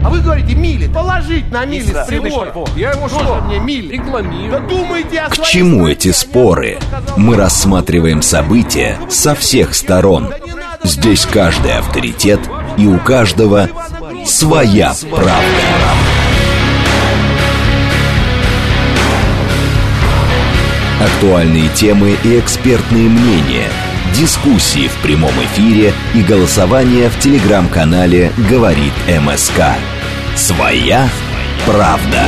А вы говорите, мили. Положить на мили с прибора. Я ему Что мне мили? Рекламирую. Да думайте о К своей чему стране, эти а споры? не сказал, Мы рассматриваем события со всех сторон. Здесь каждый авторитет, и у каждого своя правда. Актуальные темы и экспертные мнения, дискуссии в прямом эфире и голосование в телеграм-канале «Говорит МСК». Своя правда.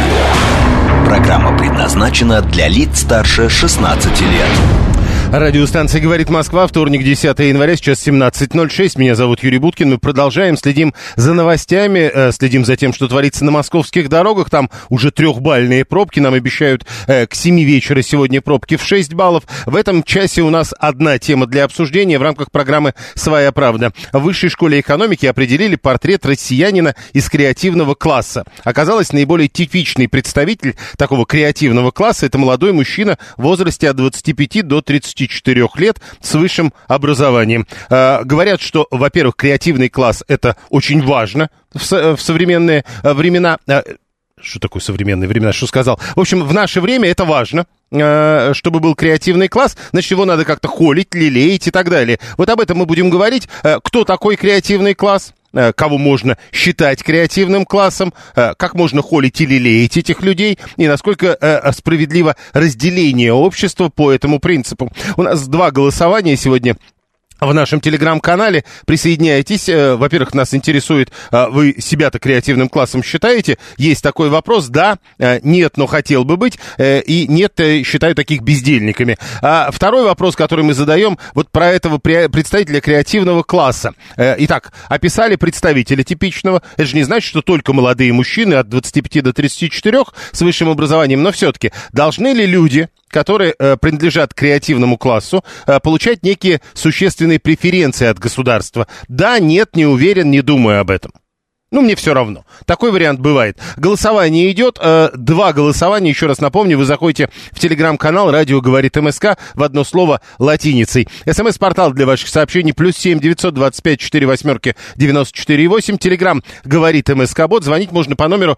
Программа предназначена для лиц старше 16 лет. Радиостанция «Говорит Москва», вторник, 10 января, сейчас 17:06. Меня зовут Юрий Буткин. Мы продолжаем, следим за новостями, следим за тем, что творится на московских дорогах. Там уже 3-бальные пробки. Нам обещают к 7 вечера сегодня пробки в 6 баллов. В этом часе у нас одна тема для обсуждения в рамках программы «Своя правда». В Высшей школе экономики определили портрет россиянина из креативного класса. Оказалось, наиболее типичный представитель такого креативного класса — это молодой мужчина в возрасте от 25 до 34 лет с высшим образованием. Говорят, что, во-первых, креативный класс — это очень важно в современные времена. Что такое современные времена? Что сказал? В общем, в наше время это важно, чтобы был креативный класс, значит, его надо как-то холить, лелеять и так далее. Вот об этом мы будем говорить. Кто такой креативный класс? Кого можно считать креативным классом, как можно холить или лелеять этих людей, и насколько справедливо разделение общества по этому принципу. У нас 2 голосования сегодня в нашем телеграм-канале. Присоединяйтесь. Во-первых, нас интересует, вы себя-то креативным классом считаете? Есть такой вопрос. Да, нет, но хотел бы быть. И нет, считаю таких бездельниками. А второй вопрос, который мы задаем, вот про этого представителя креативного класса. Итак, описали представителя типичного. Это же не значит, что только молодые мужчины от 25 до 34 с высшим образованием, но все-таки должны ли люди, которые принадлежат креативному классу, получать некие существенные преференции от государства? Да, нет, не уверен, не думаю об этом. Ну, мне все равно. Такой вариант бывает. Голосование идет. 2 голосования. Еще раз напомню, вы заходите в телеграм-канал «Радио говорит МСК» в одно слово латиницей. СМС-портал для ваших сообщений +7 925 48 94 8. Телеграм «Говорит МСК-бот». Звонить можно по номеру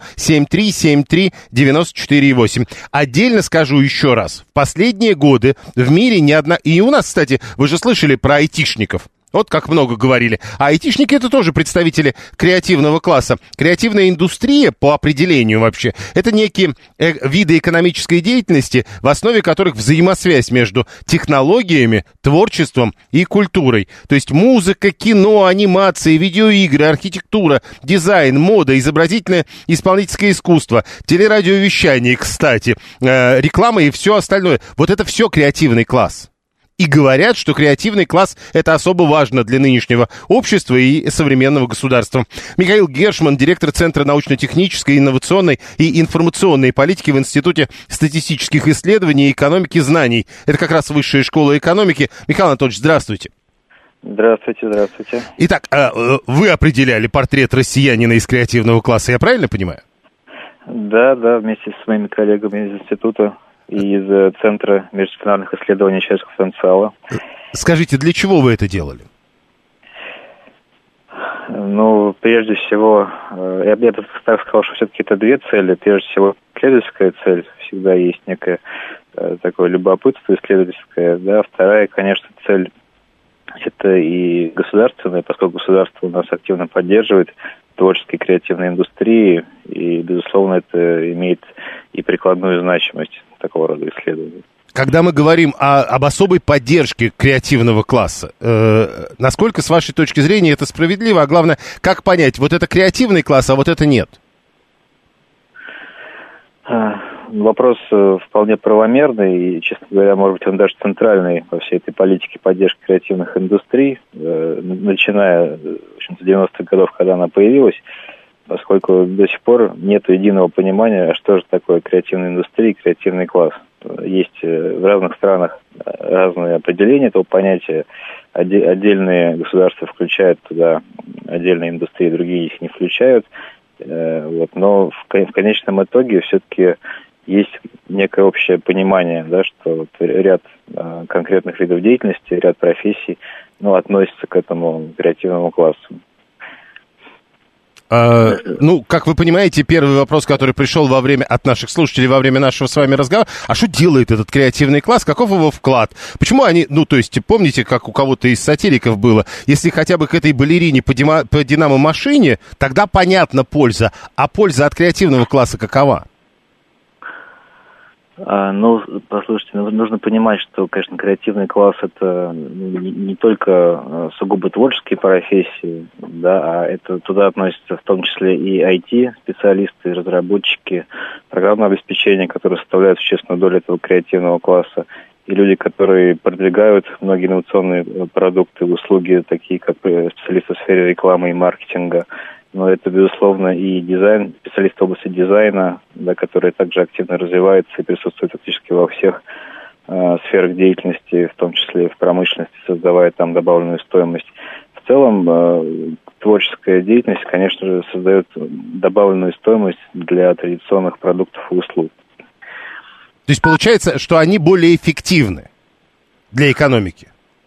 7373 94 8. Отдельно скажу еще раз. В последние годы в мире ни одна... И у нас, кстати, вы же слышали про айтишников. Вот как много говорили. А айтишники — это тоже представители креативного класса. Креативная индустрия, по определению вообще, это некие виды экономической деятельности, в основе которых взаимосвязь между технологиями, творчеством и культурой. То есть музыка, кино, анимация, видеоигры, архитектура, дизайн, мода, изобразительное исполнительское искусство, телерадиовещание, кстати, реклама и все остальное. Вот это все креативный класс. И говорят, что креативный класс — это особо важно для нынешнего общества и современного государства. Михаил Гершман, директор Центра научно-технической, инновационной и информационной политики в Институте статистических исследований и экономики знаний. Это как раз Высшая школа экономики. Михаил Анатольевич, здравствуйте. Здравствуйте, здравствуйте. Итак, вы определяли портрет россиянина из креативного класса, я правильно понимаю? Да, вместе с моими коллегами из института и из Центра междисциплинарных исследований человеческого потенциала. Скажите, для чего вы это делали? Ну, прежде всего, я бы так сказал, что все-таки это 2 цели. Прежде всего, исследовательская цель. Всегда есть некое такое любопытство исследовательское. Да. Вторая, конечно, цель — это и государственная, поскольку государство у нас активно поддерживает творческой и креативной индустрии, и, безусловно, это имеет и прикладную значимость такого рода исследований. Когда мы говорим об особой поддержке креативного класса, насколько, с вашей точки зрения, это справедливо? А главное, как понять, вот это креативный класс, а вот это нет? Вопрос вполне правомерный и, честно говоря, может быть, он даже центральный во всей этой политике поддержки креативных индустрий, начиная, в общем-то, с 90-х годов, когда она появилась, поскольку до сих пор нет единого понимания, что же такое креативная индустрия и креативный класс. Есть в разных странах разные определения этого понятия. Отдельные государства включают туда отдельные индустрии, другие их не включают. Но в конечном итоге все-таки есть некое общее понимание, да, что вот ряд конкретных видов деятельности, ряд профессий относятся к этому креативному классу. Ну, как вы понимаете, первый вопрос, который пришел от наших слушателей во время нашего с вами разговора, а что делает этот креативный класс, каков его вклад? Почему они, то есть, помните, как у кого-то из сатириков было, если хотя бы к этой балерине по динамо-машине, тогда понятна польза, а польза от креативного класса какова? Послушайте, нужно понимать, что, конечно, креативный класс это не только сугубо творческие профессии, да, а это туда относятся в том числе и IT-специалисты, и разработчики, программное обеспечение, которые составляют существенную долю этого креативного класса, и люди, которые продвигают многие инновационные продукты, услуги, такие как специалисты в сфере рекламы и маркетинга. Но это, безусловно, и дизайн, специалисты в области дизайна, да, которые также активно развиваются и присутствуют фактически во всех сферах деятельности, в том числе и в промышленности, создавая там добавленную стоимость. В целом, творческая деятельность, конечно же, создает добавленную стоимость для традиционных продуктов и услуг. То есть получается, что они более эффективны для экономики?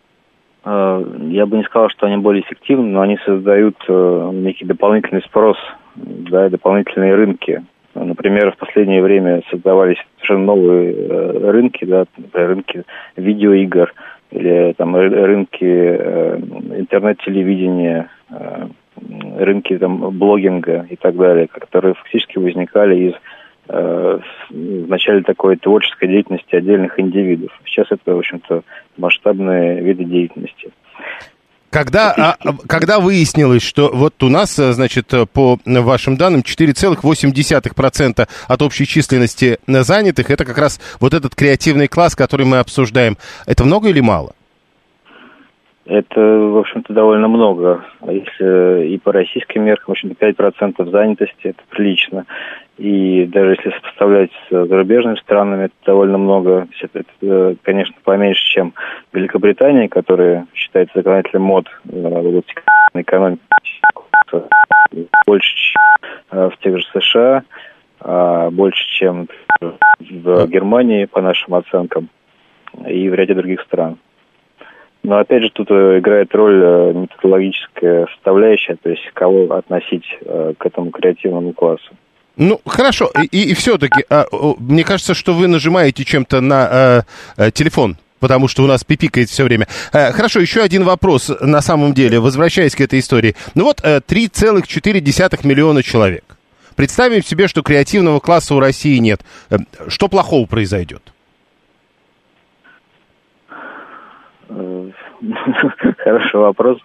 Я бы не сказал, что они более эффективны, но они создают некий дополнительный спрос, да, дополнительные рынки. Например, в последнее время создавались совершенно новые рынки, да, например, рынки видеоигр или там рынки интернет-телевидения, рынки там блогинга и так далее, которые фактически возникали из в начале такой творческой деятельности отдельных индивидов. Сейчас это, в общем-то, масштабные виды деятельности. Когда выяснилось, что вот у нас, значит, по вашим данным, 4,8% от общей численности занятых, это как раз вот этот креативный класс, который мы обсуждаем, это много или мало? Это, в общем-то, довольно много. Если и по российским меркам, в общем-то, 5% занятости, это прилично. И даже если сопоставлять с зарубежными странами, это довольно много. Это, конечно, поменьше, чем Великобритания, которая считается законодателем мод в области экономики, больше, чем в тех же США, больше, чем в Германии, по нашим оценкам, и в ряде других стран. Но, опять же, тут играет роль методологическая составляющая, то есть кого относить к этому креативному классу. Ну, хорошо, и все-таки, мне кажется, что вы нажимаете чем-то на телефон, потому что у нас пипикает все время. Хорошо, еще один вопрос, на самом деле, возвращаясь к этой истории. Ну вот, 3,4 миллиона человек. Представим себе, что креативного класса у России нет. Что плохого произойдет? Хороший вопрос.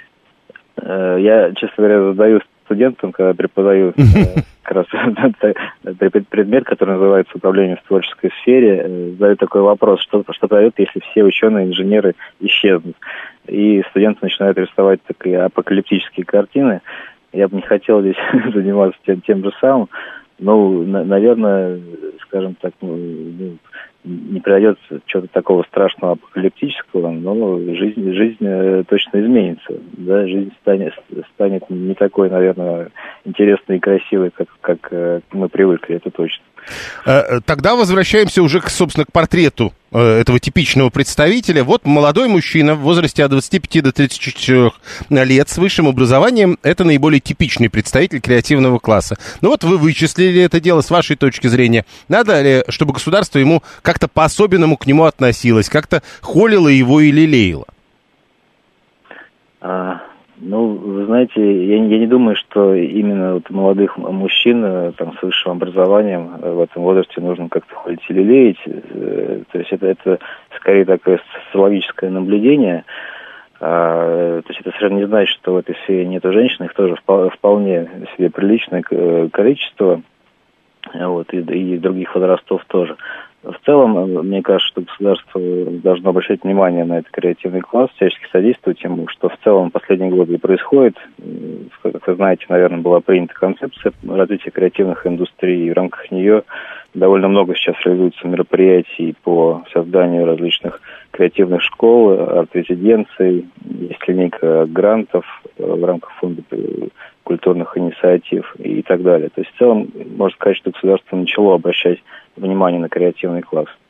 Я, честно говоря, задаю студентам, когда преподаю как раз предмет, который называется «Управление в творческой сфере», задаю такой вопрос, что дает, если все ученые, инженеры исчезнут. И студенты начинают рисовать такие апокалиптические картины. Я бы не хотел здесь заниматься тем же самым. Ну, наверное, скажем так, не произойдет чего-то такого страшного апокалиптического, но жизнь точно изменится. Да? Жизнь станет не такой, наверное, интересной и красивой, как мы привыкли, это точно. Тогда возвращаемся уже, собственно, к портрету этого типичного представителя. Вот молодой мужчина в возрасте от 25 до 34 лет с высшим образованием. Это наиболее типичный представитель креативного класса. Ну вот вы вычислили это дело с вашей точки зрения. Надо ли, чтобы государство ему как-то по-особенному к нему относилось, как-то холило его и лелеяло? Ну, вы знаете, я не думаю, что именно вот молодых мужчин там, с высшим образованием в этом возрасте нужно как-то холить и лелеять. То есть это скорее такое социологическое наблюдение. То есть это совершенно не значит, что в этой сфере нету женщин, их тоже вполне себе приличное количество, вот, и других возрастов тоже. В целом, мне кажется, что государство должно обращать внимание на этот креативный класс, всячески содействовать ему, что в целом в последние годы и происходит. Как вы знаете, наверное, была принята концепция развития креативных индустрий, и в рамках нее довольно много сейчас реализуется мероприятий по созданию различных креативных школ, арт-резиденций, есть линейка грантов в рамках фонда культурных инициатив и так далее. То есть в целом, можно сказать, что государство начало обращать внимание на креативный класс.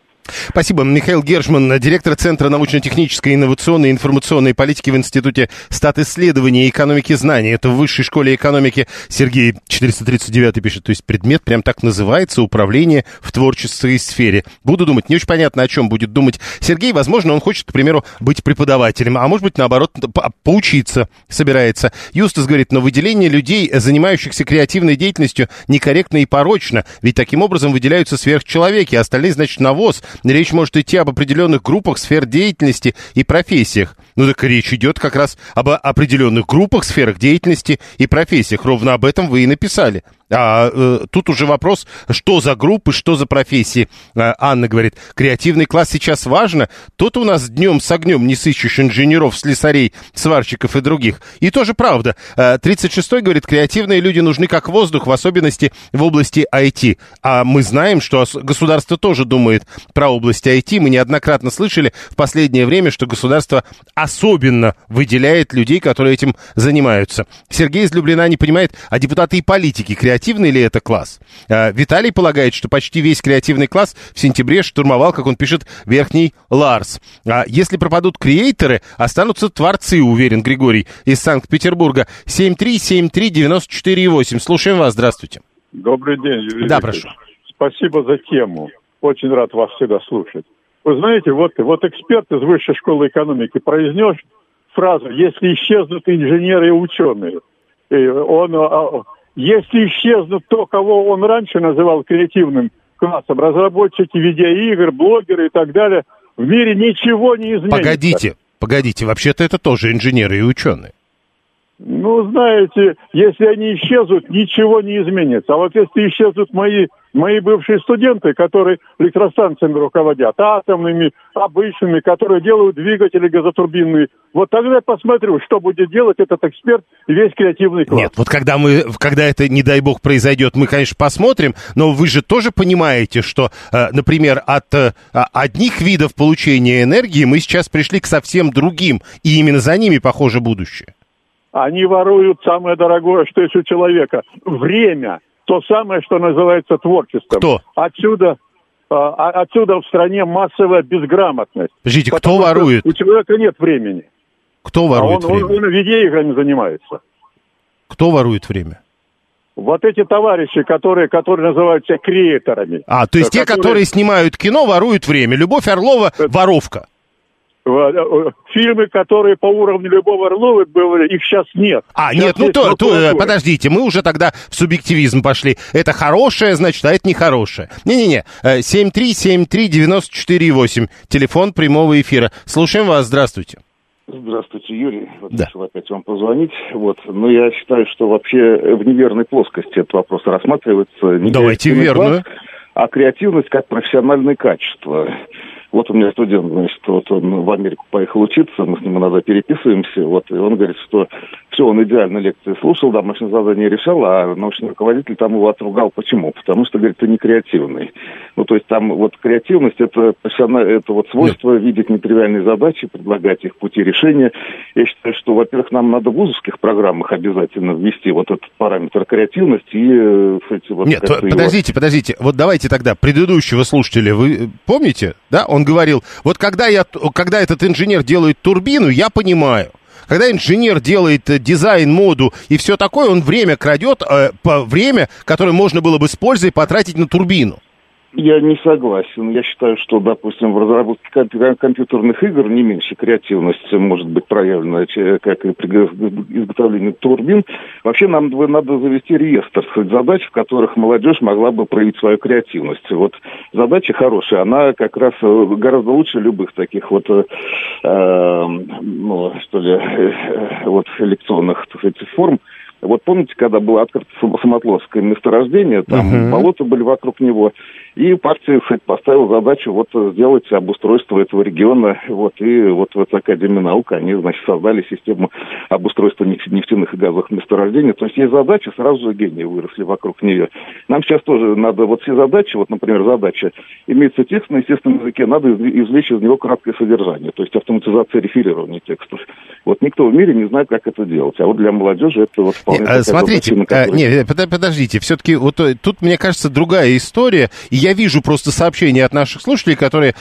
Спасибо. Михаил Гершман, директор Центра научно-технической, инновационной и информационной политики в Институте статисследований и экономики знаний. Это в Высшей школе экономики. Сергей 439 пишет, то есть предмет прям так называется — управление в творческой сфере. Буду думать. Не очень понятно, о чем будет думать Сергей. Возможно, он хочет, к примеру, быть преподавателем, а может быть, наоборот, поучиться собирается. Юстас говорит, но выделение людей, занимающихся креативной деятельностью, некорректно и порочно, ведь таким образом выделяются сверхчеловеки, а остальные, значит, навоз. Речь может идти об определенных группах сфер деятельности и профессиях. Ну так речь идет как раз об определенных группах, сферах деятельности и профессиях. Ровно об этом вы и написали. Тут уже вопрос, что за группы, что за профессии. Анна говорит, креативный класс сейчас важно. Тот у нас днем с огнем не сыщешь инженеров, слесарей, сварщиков и других. И тоже правда. 36-й говорит, креативные люди нужны как воздух, в особенности в области IT. А мы знаем, что государство тоже думает про область IT. Мы неоднократно слышали в последнее время, что государство особенно выделяет людей, которые этим занимаются. Сергей из Люблина не понимает, а депутаты и политики креативные. Креативный ли это класс? Виталий полагает, что почти весь креативный класс в сентябре штурмовал, как он пишет, Верхний Ларс. Если пропадут креаторы, останутся творцы, уверен Григорий из Санкт-Петербурга. 7373948. Слушаем вас, здравствуйте. Добрый день, Юрий. Да, прошу. Спасибо за тему. Очень рад вас всегда слушать. Вы знаете, вот эксперт из Высшей школы экономики произнес фразу «если исчезнут инженеры и ученые». Если исчезнут то, кого он раньше называл креативным классом, разработчики видеоигр, блогеры и так далее, в мире ничего не изменится. Погодите, вообще-то это тоже инженеры и ученые. Ну, знаете, если они исчезнут, ничего не изменится. А вот если исчезнут мои бывшие студенты, которые электростанциями руководят, атомными, обычными, которые делают двигатели газотурбинные, вот тогда я посмотрю, что будет делать этот эксперт и весь креативный класс. Нет, вот когда это, не дай бог, произойдет, мы, конечно, посмотрим, но вы же тоже понимаете, что, например, от одних видов получения энергии мы сейчас пришли к совсем другим, и именно за ними, похоже, будущее. Они воруют самое дорогое, что есть у человека. Время. То самое, что называется творчеством. Кто? Отсюда в стране массовая безграмотность. Подождите, кто ворует? У человека нет времени. Кто ворует время? Он видеоиграми занимается. Кто ворует время? Вот эти товарищи, которые называются креаторами. То есть те, которые снимают кино, воруют время. Любовь Орлова — воровка. Фильмы, которые по уровню любого Орлова были, их сейчас нет. Подождите, мы уже тогда в субъективизм пошли. Это хорошее, значит, а это нехорошее. Не-не-не, 7373948, телефон прямого эфира. Слушаем вас, здравствуйте. Здравствуйте, Юрий. Да. Решил опять вам позвонить. Но я считаю, что вообще в неверной плоскости этот вопрос рассматривается. Давайте верную. А креативность как профессиональное качество. Вот у меня студент, значит, он в Америку поехал учиться, мы с ним иногда переписываемся, и он говорит, что все, он идеально лекции слушал, домашнее задание решал, а научный руководитель там его отругал. Почему? Потому что, говорит, ты не креативный. То есть там креативность, это свойство видеть нетривиальные задачи, предлагать их пути решения. Я считаю, что, во-первых, нам надо в вузовских программах обязательно ввести этот параметр креативности и... Нет, подождите, вот давайте тогда предыдущего слушателя, вы помните, да? Он говорил, вот когда этот инженер делает турбину, я понимаю. Когда инженер делает дизайн, моду и все такое, он время крадет, время, которое можно было бы с пользой потратить на турбину. Я не согласен. Я считаю, что, допустим, в разработке компьютерных игр не меньше креативность может быть проявлена, как и при изготовлении турбин. Вообще нам надо завести реестр задач, в которых молодежь могла бы проявить свою креативность. Задача хорошая, она как раз гораздо лучше любых таких лекционных, так сказать, форм. Помните, когда было открыто Самотловское месторождение, там болота были вокруг него, и партия, кстати, поставила задачу сделать обустройство этого региона, и в Академии наук они, значит, создали систему обустройства нефтяных и газовых месторождений. То есть есть задача, сразу же гении выросли вокруг нее. Нам сейчас тоже надо все задачи, например, задача, имеется текст на естественном языке, надо извлечь из него краткое содержание, то есть автоматизация реферирования текстов. Никто в мире не знает, как это делать, а для молодежи это вполне... Смотрите, подождите, все-таки тут, мне кажется, другая история. И я вижу просто сообщения от наших слушателей, которые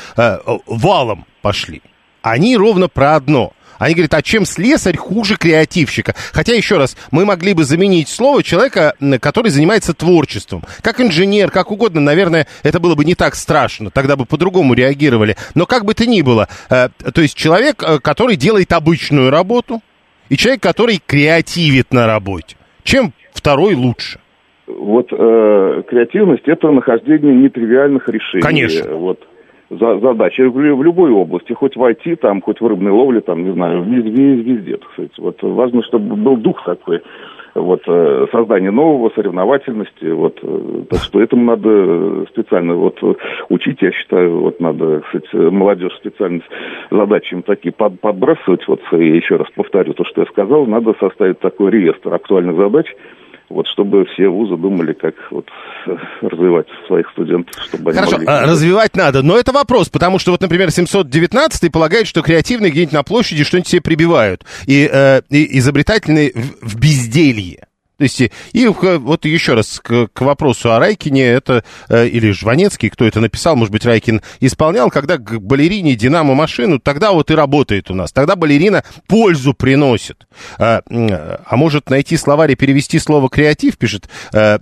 валом пошли. Они ровно про одно. Они говорят, а чем слесарь хуже креативщика? Хотя, еще раз, мы могли бы заменить слово человека, который занимается творчеством. Как инженер, как угодно, наверное, это было бы не так страшно. Тогда бы по-другому реагировали. Но как бы то ни было, то есть человек, который делает обычную работу, и человек, который креативит на работе. Чем второй лучше? Вот креативность – это нахождение нетривиальных решений. Конечно. Вот. Задачи в любой области, хоть в IT, там, хоть в рыбной ловле, там, не знаю, везде, так сказать. Вот важно, чтобы был дух такой, вот, создание нового, соревновательности, вот, так что этому надо специально, вот, учить, я считаю, вот, надо, кстати, молодежь специально задачи им такие подбрасывать, вот, и еще раз повторю то, что я сказал, надо составить такой реестр актуальных задач, вот, чтобы все вузы думали, как вот развивать своих студентов, чтобы они Хорошо, могли... развивать надо, но это вопрос, потому что вот, например, 719-й полагает, что креативные где-нибудь на площади что-нибудь себе прибивают, и изобретательные в безделье. То есть, и вот еще раз к вопросу о Райкине, это, или Жванецкий, кто это написал, может быть, Райкин исполнял, когда к балерине «Динамо-машину», тогда вот и работает у нас, тогда балерина пользу приносит. А может найти словарь и перевести слово «креатив», пишет на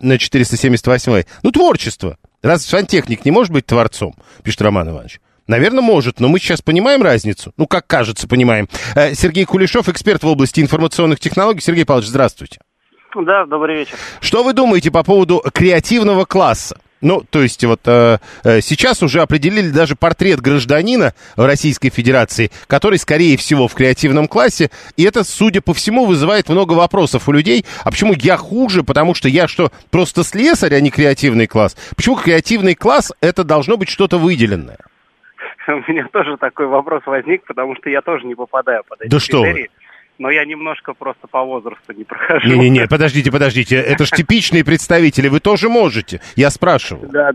478-й. Ну, творчество. Разве сантехник не может быть творцом, пишет Роман Иванович? Наверное, может, но мы сейчас понимаем разницу. Ну, как кажется, понимаем. Сергей Кулешов, эксперт в области информационных технологий. Сергей Павлович, здравствуйте. Да, добрый вечер. Что вы думаете по поводу креативного класса? Ну, то есть вот сейчас уже определили даже портрет гражданина в Российской Федерации, который, скорее всего, в креативном классе, и это, судя по всему, вызывает много вопросов у людей. А почему я хуже? Потому что я что, просто слесарь, а не креативный класс? Почему креативный класс — это должно быть что-то выделенное? У меня тоже такой вопрос возник, потому что я тоже не попадаю под эти критерии. Но я немножко просто по возрасту не прохожу. Не-не-не, подождите, это ж типичные представители, вы тоже можете, я спрашиваю. Да.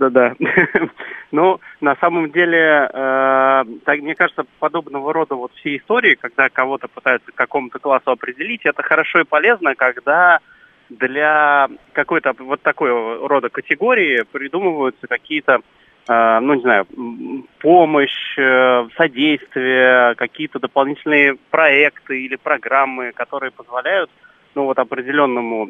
Ну, на самом деле, мне кажется, подобного рода вот все истории, когда кого-то пытаются к какому-то классу определить, это хорошо и полезно, когда для какой-то вот такой рода категории придумываются какие-то, ну, не знаю, помощь, содействие, какие-то дополнительные проекты или программы, которые позволяют, ну, вот определенному,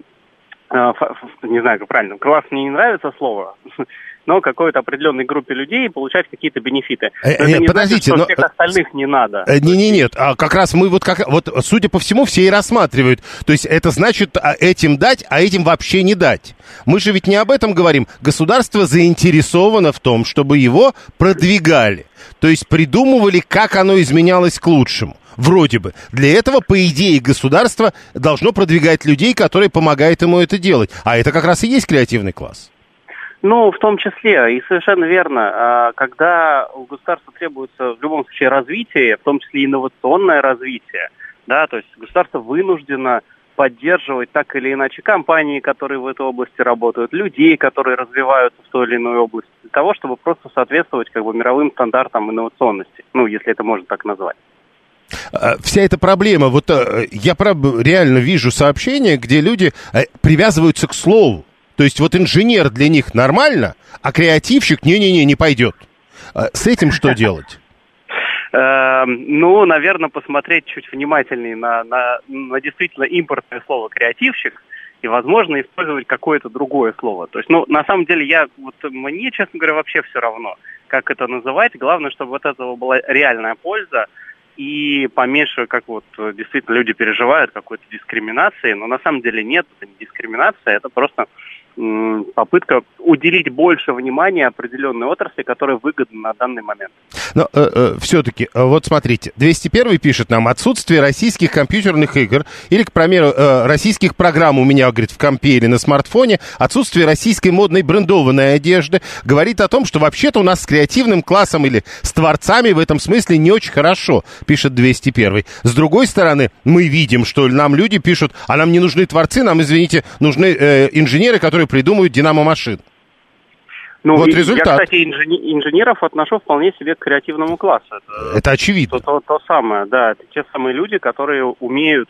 не знаю, как правильно, класс мне не нравится слово, но какой-то определенной группе людей получать какие-то бенефиты. Нет, подождите, значит, что всех остальных не надо. Нет, а как раз мы вот, судя по всему, все и рассматривают. То есть это значит этим дать, а этим вообще не дать. Мы же ведь не об этом говорим. Государство заинтересовано в том, чтобы его продвигали. То есть придумывали, как оно изменялось к лучшему. Вроде бы. Для этого, по идее, государство должно продвигать людей, которые помогают ему это делать. А это как раз и есть креативный класс. Ну, в том числе, и совершенно верно, когда у государства требуется в любом случае развитие, в том числе инновационное развитие, да, то есть государство вынуждено поддерживать так или иначе компании, которые в этой области работают, людей, которые развиваются в той или иной области, для того, чтобы просто соответствовать как бы мировым стандартам инновационности, ну, если это можно так назвать. Вся эта проблема, вот я реально вижу сообщения, где люди привязываются к слову. То есть вот инженер для них нормально, а креативщик не пойдет. С этим что делать? Ну, наверное, посмотреть чуть внимательнее на действительно импортное слово «креативщик» и, возможно, использовать какое-то другое слово. То есть, ну, на самом деле, мне, честно говоря, вообще все равно, как это называть. Главное, чтобы от этого была реальная польза и поменьше, как вот действительно люди переживают, какой-то дискриминации. Но на самом деле нет, это не дискриминация, это просто попытка уделить больше внимания определенной отрасли, которая выгодна на данный момент. Но все-таки, вот смотрите, 201 пишет нам: отсутствие российских компьютерных игр или, к примеру, российских программ у меня, говорит, в компе или на смартфоне, отсутствие российской модной брендованной одежды говорит о том, что вообще-то у нас с креативным классом или с творцами в этом смысле не очень хорошо, пишет 201. С другой стороны, мы видим, что нам люди пишут: а нам не нужны творцы, нам, извините, нужны инженеры, которые придумывают «Динамо-машин». Ну, вот результат. Я, кстати, инженеров отношу вполне себе к креативному классу. Это очевидно. То самое, да. Это те самые люди, которые умеют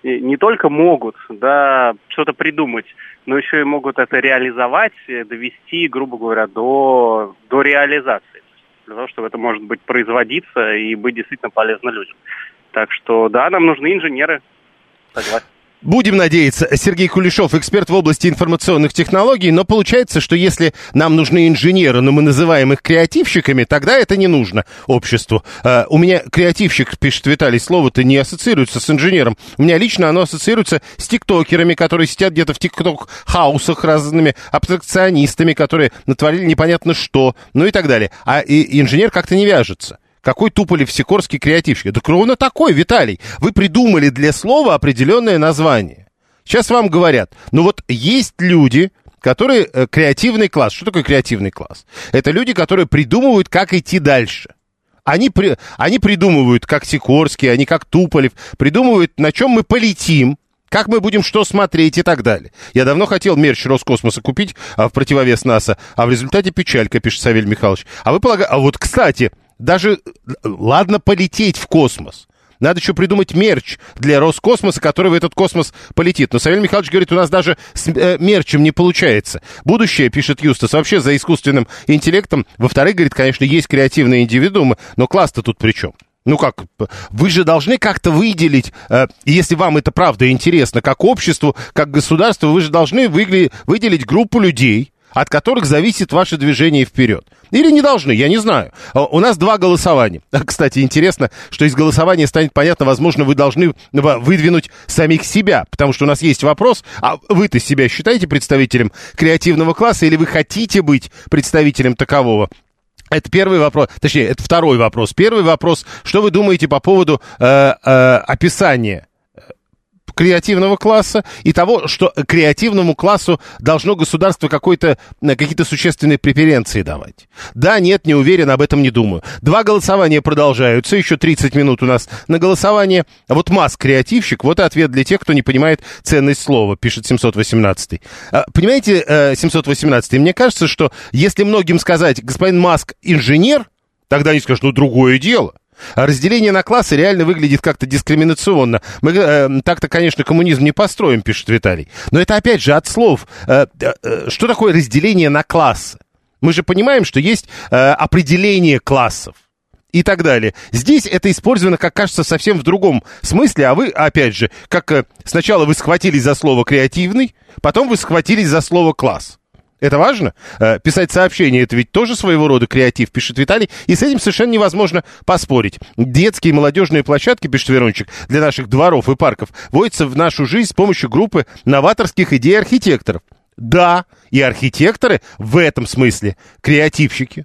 не только могут, да, что-то придумать, но еще и могут это реализовать, довести, грубо говоря, до реализации. Для того, чтобы это, может быть, производиться и быть действительно полезно людям. Так что, да, нам нужны инженеры. Согласен. Будем надеяться. Сергей Кулешов, эксперт в области информационных технологий, но получается, что если нам нужны инженеры, но мы называем их креативщиками, тогда это не нужно обществу. У меня креативщик, пишет Виталий, слово-то не ассоциируется с инженером. У меня лично оно ассоциируется с тиктокерами, которые сидят где-то в тикток-хаусах разными, абстракционистами, которые натворили непонятно что, ну и так далее. А и инженер как-то не вяжется. Какой туполев-сикорский креативщик? Да ровно такой, Виталий. Вы придумали для слова определенное название. Сейчас вам говорят, ну вот есть люди, которые креативный класс. Что такое креативный класс? Это люди, которые придумывают, как идти дальше. Они придумывают, как Сикорский, они как Туполев, придумывают, на чем мы полетим, как мы будем что смотреть и так далее. Я давно хотел мерч Роскосмоса купить в противовес НАСА, а в результате печалька, пишет Савелий Михайлович. А вот, кстати, даже, ладно, полететь в космос. Надо еще придумать мерч для Роскосмоса, который в этот космос полетит. Но Савелий Михайлович говорит, у нас даже с мерчем не получается. Будущее, пишет Юстас, вообще за искусственным интеллектом. Во-вторых, говорит, конечно, есть креативные индивидуумы, но класс-то тут при чем? Ну как, вы же должны как-то выделить, если вам это правда интересно, как обществу, как государству, вы же должны выделить группу людей, от которых зависит ваше движение вперед. Или не должны, я не знаю. У нас 2 голосования. Кстати, интересно, что из голосования станет понятно, возможно, вы должны выдвинуть самих себя, потому что у нас есть вопрос, а вы-то себя считаете представителем креативного класса или вы хотите быть представителем такового? Это первый вопрос, точнее, это второй вопрос. Первый вопрос, что вы думаете по поводу описания креативного класса и того, что креативному классу должно государство какие-то существенные преференции давать. Да, нет, не уверен, об этом не думаю. 2 голосования продолжаются, еще 30 минут у нас на голосование. А вот Маск креативщик, вот и ответ для тех, кто не понимает ценность слова, пишет 718. Понимаете, 718, мне кажется, что если многим сказать, господин Маск инженер, тогда они скажут, ну, другое дело. Разделение на классы реально выглядит как-то дискриминационно. Мы так-то, конечно, коммунизм не построим, пишет Виталий. Но это опять же от слов. Что такое разделение на классы? Мы же понимаем, что есть определение классов и так далее. Здесь это использовано, как кажется, совсем в другом смысле, а вы, опять же, как сначала вы схватились за слово «креативный», потом вы схватились за слово «класс». Это важно? Писать сообщения — это ведь тоже своего рода креатив, пишет Виталий, и с этим совершенно невозможно поспорить. Детские и молодежные площадки, пишет Верончик, для наших дворов и парков вводятся в нашу жизнь с помощью группы новаторских идей архитекторов. Да, и архитекторы в этом смысле креативщики.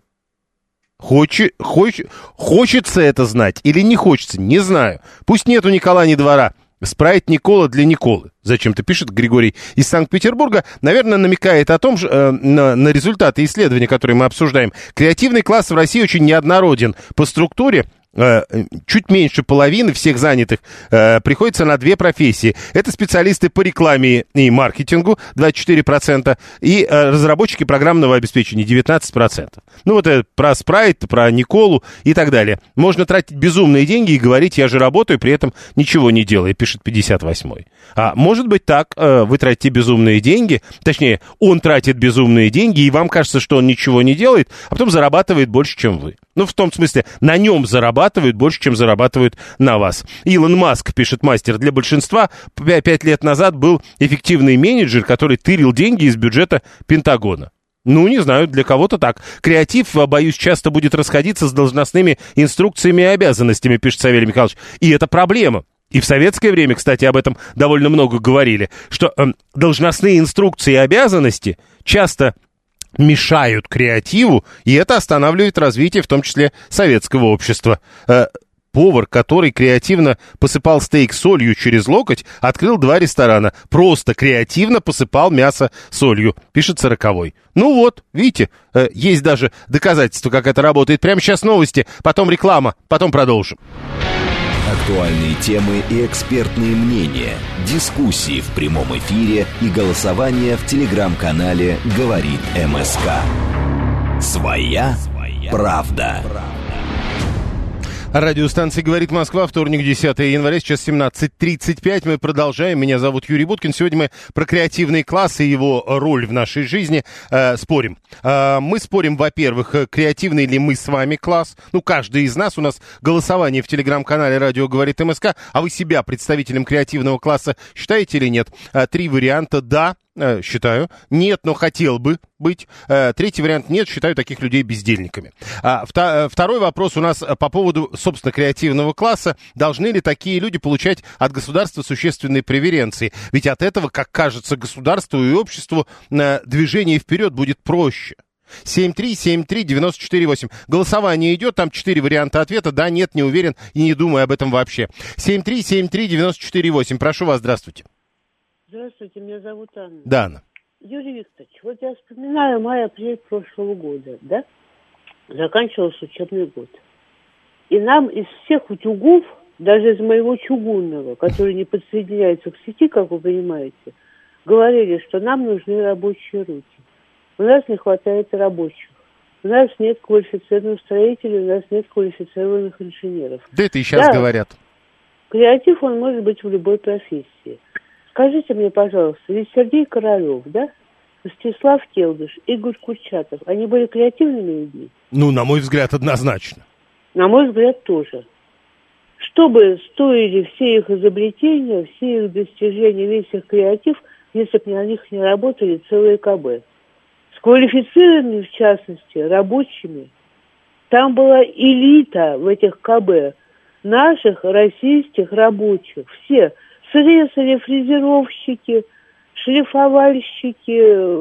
Хочется это знать или не хочется, не знаю. Пусть нету Никола ни двора. Спрайт Никола для Николы. Зачем-то пишет Григорий из Санкт-Петербурга. Наверное, намекает о том, на результаты исследования, которые мы обсуждаем. Креативный класс в России очень неоднороден по структуре. Чуть меньше половины всех занятых приходится на 2 профессии. Это специалисты по рекламе и маркетингу, 24%, и разработчики программного обеспечения, 19%. Ну вот это про Спрайт, про Николу и так далее. Можно тратить безумные деньги и говорить, я же работаю, при этом ничего не делаю, пишет 58-й. А может быть так, вы тратите безумные деньги, точнее, он тратит безумные деньги, и вам кажется, что он ничего не делает, а потом зарабатывает больше, чем вы. Ну, в том смысле, на нем зарабатывают больше, чем зарабатывают на вас. Илон Маск, пишет мастер, для большинства 5 лет назад был эффективный менеджер, который тырил деньги из бюджета Пентагона. Ну, не знаю, для кого-то так. Креатив, боюсь, часто будет расходиться с должностными инструкциями и обязанностями, пишет Савелий Михайлович. И это проблема. И в советское время, кстати, об этом довольно много говорили, что должностные инструкции и обязанности часто мешают креативу, и это останавливает развитие, в том числе, советского общества. Повар, который креативно посыпал стейк солью через локоть, открыл 2 ресторана. Просто креативно посыпал мясо солью, пишет 40-й. Ну вот, видите, есть даже доказательства, как это работает. Прямо сейчас новости, потом реклама, потом продолжим. Актуальные темы и экспертные мнения, дискуссии в прямом эфире и голосование в телеграм-канале «Говорит МСК». Своя правда. Радиостанция «Говорит Москва», вторник, 10 января, сейчас 17:35. Мы продолжаем. Меня зовут Юрий Буткин. Сегодня мы про креативный класс и его роль в нашей жизни спорим. Мы спорим, во-первых, креативный ли мы с вами класс. Ну, каждый из нас. У нас голосование в телеграм-канале «Радио говорит МСК». А вы себя представителем креативного класса считаете или нет? 3 варианта: да, считаю. Нет, но хотел бы быть. Третий вариант: нет, считаю таких людей бездельниками. Второй вопрос у нас по поводу, собственно, креативного класса. Должны ли такие люди получать от государства существенные преференции? Ведь от этого, как кажется, государству и обществу движение вперед будет проще. 7373948. Голосование идет, там 4 варианта ответа. Да, нет, не уверен и не думаю об этом вообще. 7373948. Прошу вас, здравствуйте. Здравствуйте, меня зовут Анна. Да, Анна. Юрий Викторович, вот я вспоминаю май-апрель прошлого года, да? Заканчивался учебный год. И нам из всех утюгов, даже из моего чугунного, который не подсоединяется к сети, как вы понимаете, говорили, что нам нужны рабочие руки. У нас не хватает рабочих. У нас нет квалифицированных строителей, у нас нет квалифицированных инженеров. Да это и сейчас говорят. Креатив, он может быть в любой профессии. Скажите мне, пожалуйста, ведь Сергей Королев, да, Ростислав Келдыш, Игорь Курчатов, они были креативными людьми? Ну, на мой взгляд, однозначно. На мой взгляд, тоже. Что бы стоили все их изобретения, все их достижения, весь их креатив, если бы на них не работали целые КБ? С квалифицированными, в частности, рабочими. Там была элита в этих КБ, наших российских рабочих, все. Слесари, фрезеровщики, шлифовальщики,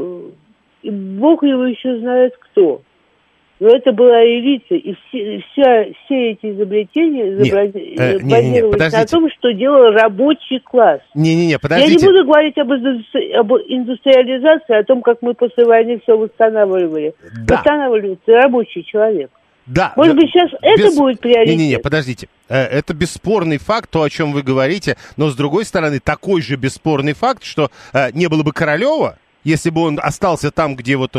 и бог его еще знает кто. Но это была элита, и все эти изобретения базировались на том, что делал рабочий класс. Подождите. Я не буду говорить об индустриализации, о том, как мы после войны все восстанавливали. Да. Восстанавливался рабочий человек. Да. Может быть, сейчас это будет приоритет? Подождите. Это бесспорный факт, то, о чем вы говорите, но, с другой стороны, такой же бесспорный факт, что не было бы Королева, если бы он остался там, где вот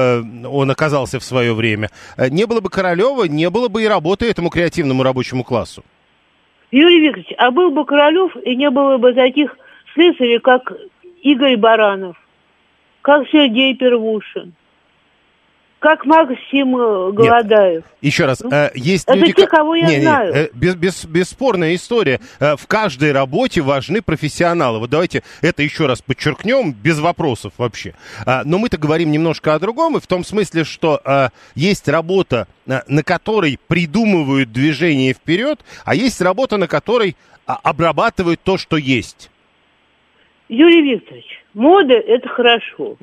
он оказался в свое время, не было бы Королева, не было бы и работы этому креативному рабочему классу. Юрий Викторович, а был бы Королев, и не было бы таких слесарей, как Игорь Баранов, как Сергей Первушин, как Максим Голодаев. Еще раз, есть это люди... те, кого я знаю. Бесспорная история. В каждой работе важны профессионалы. Вот давайте это еще раз подчеркнем, без вопросов вообще. Но мы-то говорим немножко о другом, и в том смысле, что есть работа, на которой придумывают движение вперед, а есть работа, на которой обрабатывают то, что есть. Юрий Викторович, мода – это хорошо.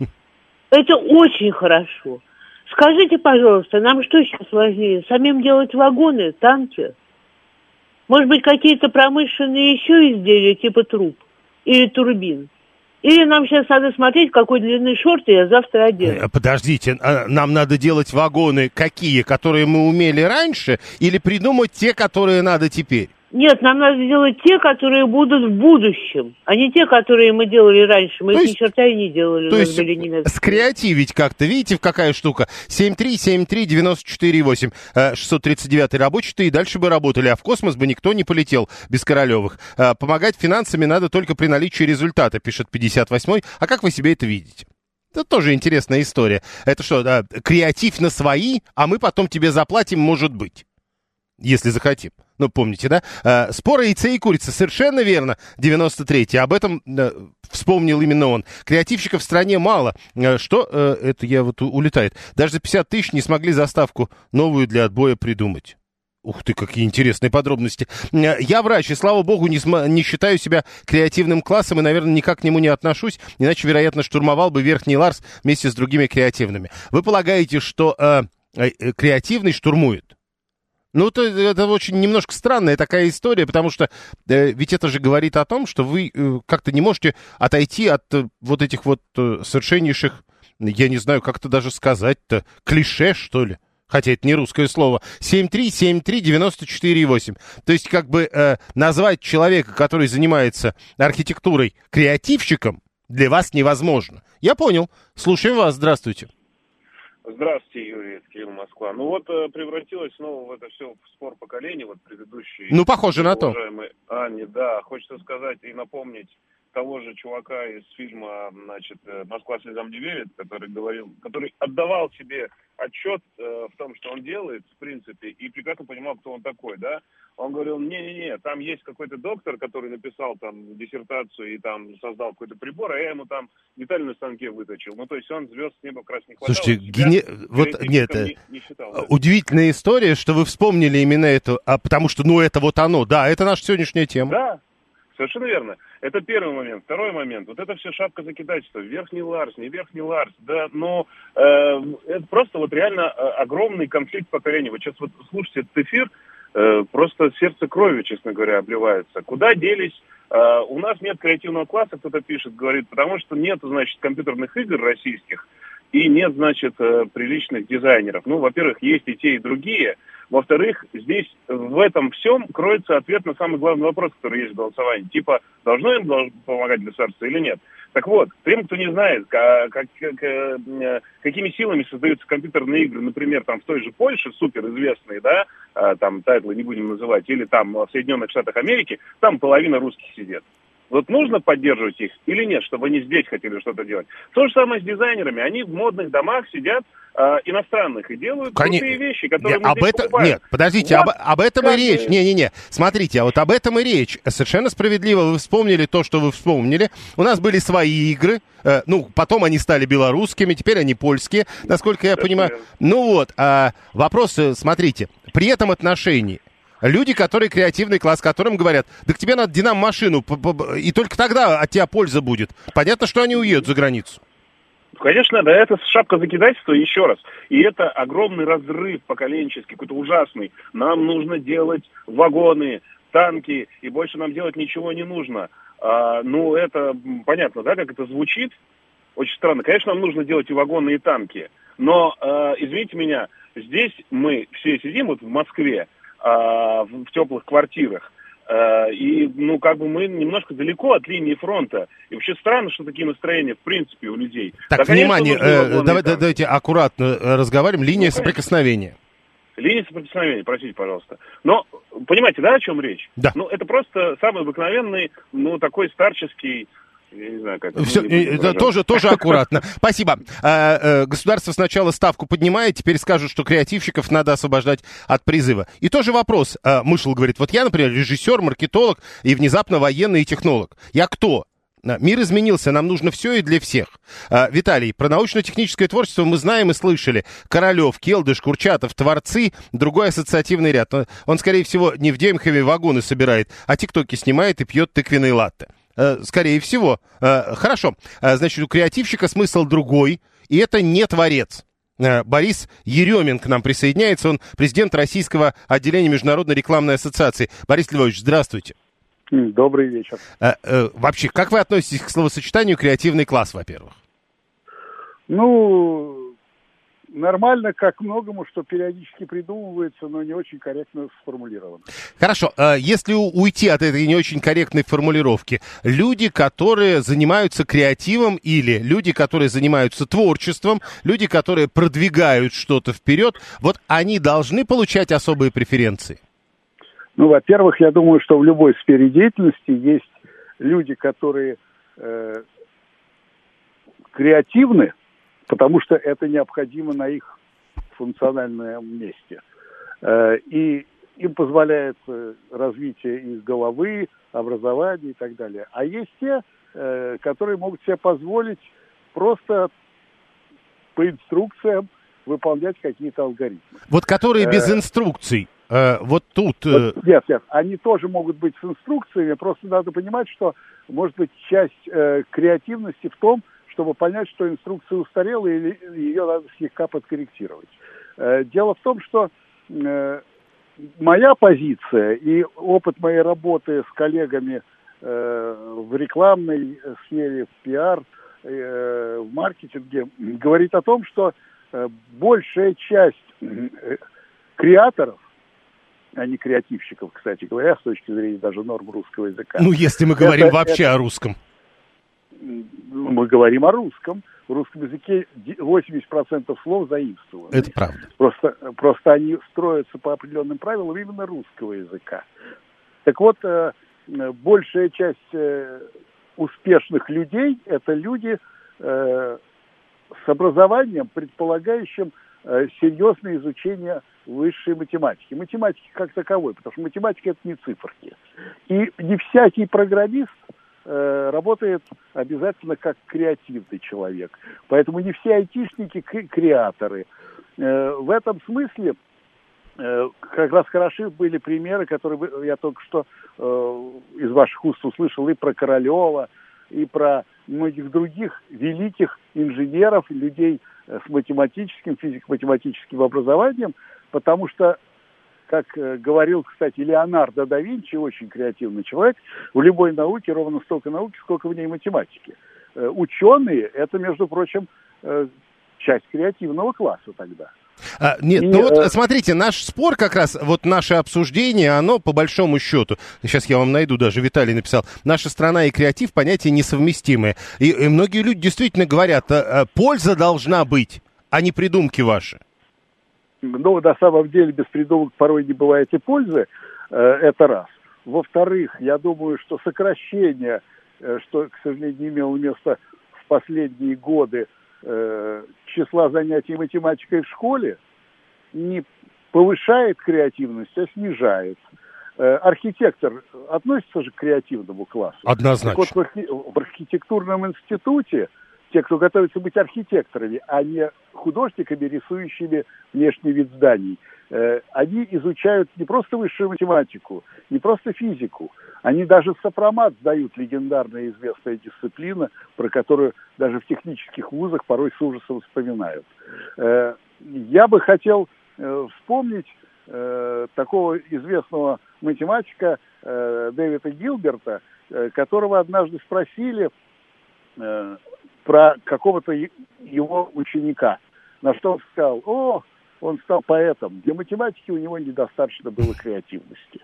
Это очень хорошо. Скажите, пожалуйста, нам что сейчас важнее? Самим делать вагоны, танки? Может быть, какие-то промышленные еще изделия, типа труб или турбин? Или нам сейчас надо смотреть, какой длины шорты я завтра одену? Подождите, нам надо делать вагоны какие? Которые мы умели раньше? Или придумать те, которые надо теперь? Нет, нам надо делать те, которые будут в будущем, а не те, которые мы делали раньше. Мы их ни черта и не делали. То есть скреативить как-то, видите, какая штука? 7373948, 639 рабочий-то и дальше бы работали, а в космос бы никто не полетел без Королевых. Помогать финансами надо только при наличии результата, пишет 58-й. А как вы себе это видите? Это тоже интересная история. Это что, креатив на свои, а мы потом тебе заплатим, может быть, если захотим. Ну, помните, да? Спор о яйце и курице. Совершенно верно. 93-й. Об этом вспомнил именно он. Креативщиков в стране мало. Что? Это я вот улетает. Даже за 50 тысяч не смогли заставку новую для отбоя придумать. Ух ты, какие интересные подробности. Я врач, и, слава богу, не считаю себя креативным классом и, наверное, никак к нему не отношусь, иначе, вероятно, штурмовал бы Верхний Ларс вместе с другими креативными. Вы полагаете, что креативный штурмует? Ну, это очень немножко странная такая история, потому что ведь это же говорит о том, что вы как-то не можете отойти от вот этих вот совершеннейших, я не знаю, как-то даже сказать-то, клише, что ли. Хотя это не русское слово. 7373948. То есть как бы назвать человека, который занимается архитектурой, креативщиком, для вас невозможно. Я понял. Слушаем вас. Здравствуйте. Здравствуйте, Юрий, это Кирилл, Москва. Ну вот превратилось снова в это все в спор поколений, вот предыдущий. Ну, похоже на то. Уважаемый Ани, да, хочется сказать и напомнить того же чувака из фильма, значит, «Москва слезам не верит», который отдавал себе отчет в том, что он делает, в принципе, и прекрасно понимал, кто он такой, да. Он говорил, не-не-не, там есть какой-то доктор, который написал там диссертацию и там создал какой-то прибор, а я ему там деталь на станке выточил. Ну, то есть он звезд с неба как раз не хватало. Слушайте, не считал, да. Удивительная история, что вы вспомнили именно это, потому что, ну, это вот оно, да, это наша сегодняшняя тема. Да. Совершенно верно. Это первый момент. Второй момент. Вот это все шапка закидательства. Верхний Ларс, не верхний Ларс. Да, но это просто вот реально огромный конфликт поколений. Вот сейчас вот слушайте этот эфир, просто сердце кровью, честно говоря, обливается. Куда делись? У нас нет креативного класса, кто-то пишет, говорит, потому что нет, значит, компьютерных игр российских и нет, значит, приличных дизайнеров. Ну, во-первых, есть и те, и другие. Во-вторых, здесь в этом всем кроется ответ на самый главный вопрос, который есть в голосовании. Типа, должно им помогать государство или нет? Так вот, тем, кто не знает, какими силами создаются компьютерные игры, например, там в той же Польше, суперизвестные, да, там тайтлы не будем называть, или там в Соединенных Штатах Америки, там половина русских сидит. Вот нужно поддерживать их или нет, чтобы они здесь хотели что-то делать? То же самое с дизайнерами. Они в модных домах сидят, иностранных, и делают крутые вещи, которые мы здесь покупаем. Нет, подождите, вот об этом и речь. Не-не-не, смотрите, а вот об этом и речь. Совершенно справедливо вы вспомнили то, что вы вспомнили. У нас были свои игры, потом они стали белорусскими, теперь они польские, насколько я понимаю. Ну вот, вопрос, смотрите, при этом отношении. Люди, которые креативный класс, которым говорят, да к тебе надо динамо-машину, и только тогда от тебя польза будет. Понятно, что они уедут за границу. Конечно, да, это шапка закидательства, еще раз. И это огромный разрыв поколенческий, какой-то ужасный. Нам нужно делать вагоны, танки, и больше нам делать ничего не нужно. Ну, это понятно, да, как это звучит? Очень странно. Конечно, нам нужно делать и вагоны, и танки. Но, извините меня, здесь мы все сидим вот в Москве, в теплых квартирах. И, ну, как бы мы немножко далеко от линии фронта. И вообще странно, что такие настроения, в принципе, у людей. Так, да, внимание, давайте аккуратно разговариваем. Линия соприкосновения. Линия соприкосновения, простите, пожалуйста. Но, понимаете, да, о чем речь? Да. Ну, это просто самый обыкновенный, ну, такой старческий... Я не знаю, как... Все, тоже аккуратно. Спасибо. Государство сначала ставку поднимает, теперь скажут, что креативщиков надо освобождать от призыва. И тоже вопрос. Мышел говорит, вот я, например, режиссер, маркетолог и внезапно военный и технолог. Я кто? Мир изменился, нам нужно все и для всех. Виталий, про научно-техническое творчество мы знаем и слышали. Королев, Келдыш, Курчатов, творцы, другой ассоциативный ряд. Он, скорее всего, не в Демхове вагоны собирает, а тиктоки снимает и пьет тыквенные латте. Скорее всего. Хорошо. Значит, у креативщика смысл другой, и это не творец. Борис Еремин к нам присоединяется. Он президент Российского отделения Международной рекламной ассоциации. Борис Львович, здравствуйте. Добрый вечер. Вообще, как вы относитесь к словосочетанию «креативный класс», во-первых? Ну, нормально, как многому, что периодически придумывается, но не очень корректно сформулировано. Хорошо. Если уйти от этой не очень корректной формулировки, люди, которые занимаются креативом, или люди, которые занимаются творчеством, люди, которые продвигают что-то вперед, вот они должны получать особые преференции? Ну, во-первых, я думаю, что в любой сфере деятельности есть люди, которые креативны, потому что это необходимо на их функциональном месте. И им позволяет развитие их головы, образования и так далее. А есть те, которые могут себе позволить просто по инструкциям выполнять какие-то алгоритмы. Вот которые без инструкций. Вот тут... Нет, они тоже могут быть с инструкциями, просто надо понимать, что, может быть, часть креативности в том, чтобы понять, что инструкция устарела, или ее надо слегка подкорректировать. Дело в том, что моя позиция и опыт моей работы с коллегами в рекламной сфере, в пиар, в маркетинге говорит о том, что большая часть креаторов, а не креативщиков, кстати говоря, с точки зрения даже норм русского языка. Ну, если мы говорим вообще о русском. мы говорим о русском. В русском языке 80% слов заимствованы. Это правда. Просто они строятся по определенным правилам именно русского языка. Так вот, большая часть успешных людей – это люди с образованием, предполагающим серьезное изучение высшей математики. Математики как таковой, потому что математика – это не циферки. И не всякий программист работает обязательно как креативный человек. Поэтому не все айтишники креаторы. В этом смысле как раз хороши были примеры, которые я только что из ваших уст услышал, и про Королева, и про многих других великих инженеров, людей с математическим, физико-математическим образованием, потому что, как говорил, кстати, Леонардо да Винчи, очень креативный человек, в любой науке ровно столько науки, сколько в ней математики. Ученые – это, между прочим, часть креативного класса тогда. Смотрите, наш спор как раз, вот наше обсуждение, оно по большому счету, сейчас я вам найду, даже Виталий написал, наша страна и креатив понятия несовместимые. И многие люди действительно говорят, польза должна быть, а не придумки ваши. Ну, на самом деле, без придумок порой не бывает и пользы, это раз. Во-вторых, я думаю, что сокращение, что, к сожалению, не имело места в последние годы, числа занятий математикой в школе, не повышает креативность, а снижает. Архитектор относится же к креативному классу. Однозначно. Так вот, в архитектурном институте те, кто готовится быть архитекторами, а не художниками, рисующими внешний вид зданий, они изучают не просто высшую математику, не просто физику. Они даже сопромат сдают, легендарная известная дисциплина, про которую даже в технических вузах порой с ужасом вспоминают. Я бы хотел вспомнить такого известного математика Дэвида Гилберта, которого однажды спросили про какого-то его ученика. На что он сказал: он стал поэтом. Для математики у него недостаточно было креативности.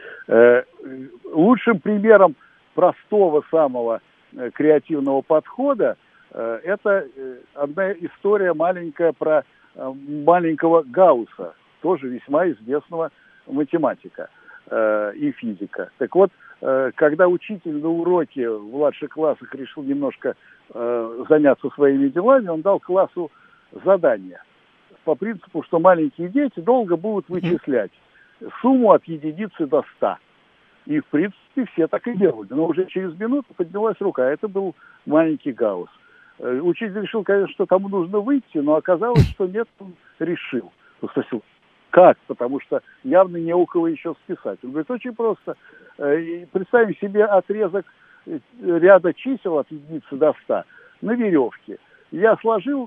Лучшим примером простого самого креативного подхода это одна история маленькая про маленького Гаусса, тоже весьма известного математика и физика. Так вот, когда учитель на уроке в младших классах решил немножко заняться своими делами, он дал классу задание по принципу, что маленькие дети долго будут вычислять сумму от единицы до 100. И, в принципе, все так и делали. Но уже через минуту поднялась рука. Это был маленький Гаусс. Учитель решил, конечно, что тому нужно выйти, но оказалось, что нет, он решил. Он спросил, как? Потому что явно не у кого еще списать. Он говорит, очень просто. Представим себе отрезок ряда чисел от единицы до 100 на веревке. Я сложил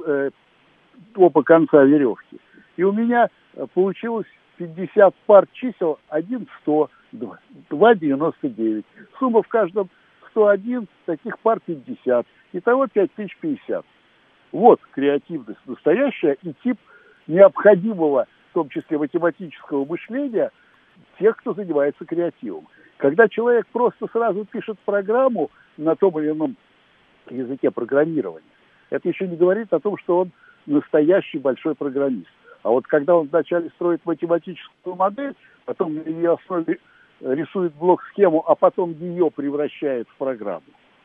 оба конца веревки, и у меня получилось 50 пар чисел, 1 100, 2 99. Сумма в каждом 101, таких пар 50. Итого 5050. Вот креативность настоящая и тип необходимого, в том числе математического мышления, тех, кто занимается креативом. Когда человек просто сразу пишет программу на том или ином языке программирования, это еще не говорит о том, что он настоящий большой программист. А вот когда он вначале строит математическую модель, потом на ее основе рисует блок-схему, а потом ее превращает в программу,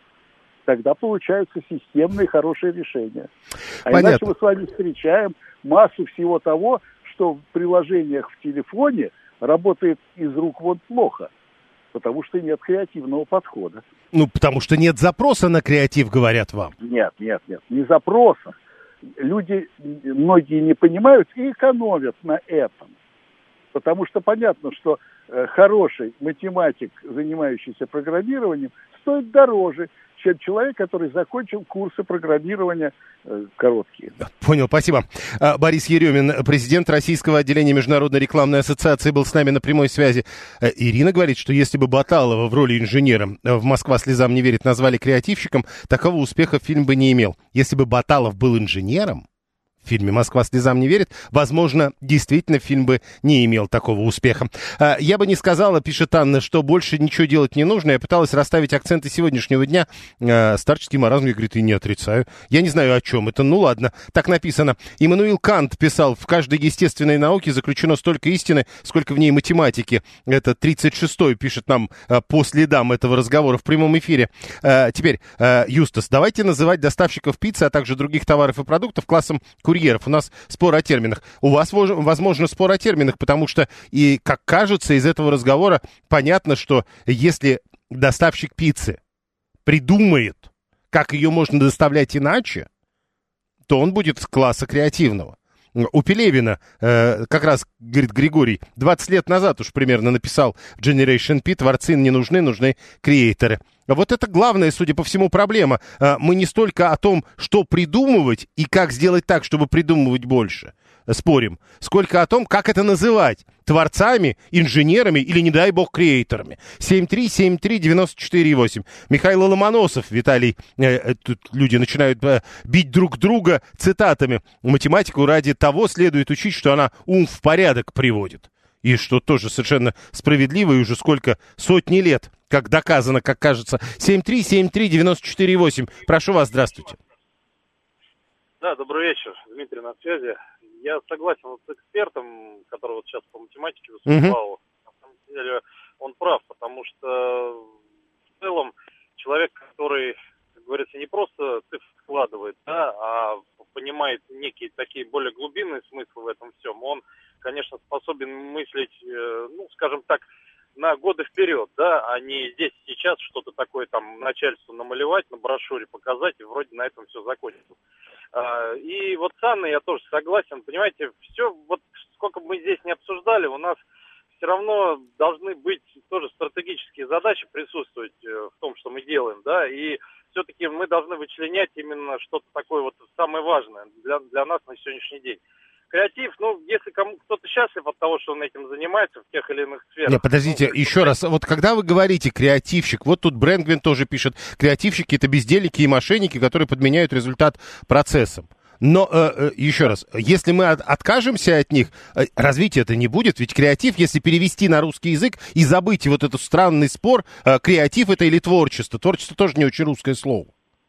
тогда получаются системные хорошие решения. А Понятно. Иначе мы с вами встречаем массу всего того, что в приложениях в телефоне работает из рук вон плохо, потому что нет креативного подхода. Ну, потому что нет запроса на креатив, говорят вам. Нет, не запроса. Люди, многие не понимают и экономят на этом. Потому что понятно, что хороший математик, занимающийся программированием, стоит дороже, чем человек, который закончил курсы программирования короткие. Понял, спасибо. Борис Еремин, президент Российского отделения Международной рекламной ассоциации, был с нами на прямой связи. Ирина говорит, что если бы Баталова в роли инженера в «Москва слезам не верит» назвали креативщиком, такого успеха фильм бы не имел. Если бы Баталов был инженером, в фильме «Москва слезам не верит». Возможно, действительно, фильм бы не имел такого успеха. Я бы не сказала, пишет Анна, что больше ничего делать не нужно. Я пыталась расставить акценты сегодняшнего дня. Старческий маразм, я, говорит, и не отрицаю. Я не знаю, о чем это. Ну, ладно, так написано. Иммануил Кант писал, в каждой естественной науке заключено столько истины, сколько в ней математики. Это 36-й пишет нам по следам этого разговора в прямом эфире. Теперь, Юстас, давайте называть доставщиков пиццы, а также других товаров и продуктов классом курьеров. У нас спор о терминах. У вас, возможно, спор о терминах, потому что, и как кажется, из этого разговора понятно, что если доставщик пиццы придумает, как ее можно доставлять иначе, то он будет с класса креативного. У Пелевина, как раз, говорит Григорий, 20 лет назад уж примерно написал Generation P, творцы не нужны, нужны креаторы. Вот это главная, судя по всему, проблема. Мы не столько о том, что придумывать и как сделать так, чтобы придумывать больше, спорим, сколько о том, как это называть. Творцами, инженерами или, не дай бог, креаторами. 7373948. Михаил Ломоносов, Виталий, тут люди начинают бить друг друга цитатами. Математику ради того следует учить, что она ум в порядок приводит. И что тоже совершенно справедливо, и уже сколько, сотни лет, как доказано, как кажется. 7373948. Прошу вас, здравствуйте. Да, добрый вечер. Дмитрий на связи. Я согласен с экспертом, который вот сейчас по математике выступал. На самом деле он прав, потому что в целом человек, который, как говорится, не просто цифры складывает, да, а понимает некие такие более глубинные смыслы в этом всем, он, конечно, способен мыслить, ну, скажем так, на годы вперед, да, а не здесь сейчас что-то такое там начальству намалевать, на брошюре показать, и вроде на этом все закончится. И вот с Анной я тоже согласен, понимаете, все, вот сколько бы мы здесь не обсуждали, у нас все равно должны быть тоже стратегические задачи присутствовать в том, что мы делаем, да, и все-таки мы должны вычленять именно что-то такое вот самое важное для нас на сегодняшний день. Креатив, ну, если кто-то счастлив от того, что он этим занимается в тех или иных сферах. Нет, подождите, еще раз, вот когда вы говорите креативщик, вот тут Брэнгвин тоже пишет, креативщики — это бездельники и мошенники, которые подменяют результат процессом. Но, еще раз, если мы откажемся от них, развития это не будет, ведь креатив, если перевести на русский язык и забыть вот этот странный спор, креатив это или творчество? Творчество тоже не очень русское слово.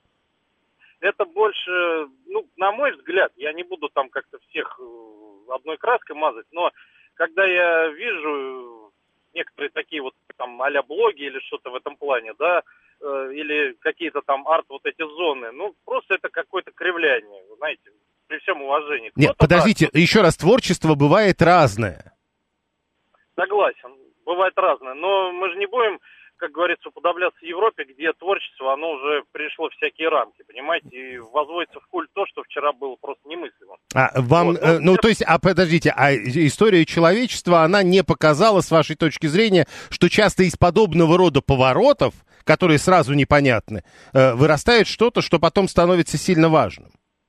Это больше, ну, на мой взгляд, я не буду там как-то всех одной краской мазать, но когда я вижу некоторые такие вот там а-ля блоги или что-то в этом плане, да, или какие-то там арт вот эти зоны, ну, просто это какое-то кривляние, знаете, при всем уважении. Нет, подождите, еще раз, творчество бывает разное. Согласен, бывает разное, но мы же не будем, как говорится, уподобляться Европе, где творчество, оно уже пришло в всякие рамки, понимаете, и возводится в культ то, что вчера было просто немыслимо. То есть, подождите, история человечества, она не показала, с вашей точки зрения, что часто из подобного рода поворотов, которые сразу непонятны, вырастает что-то, что потом становится сильно важным?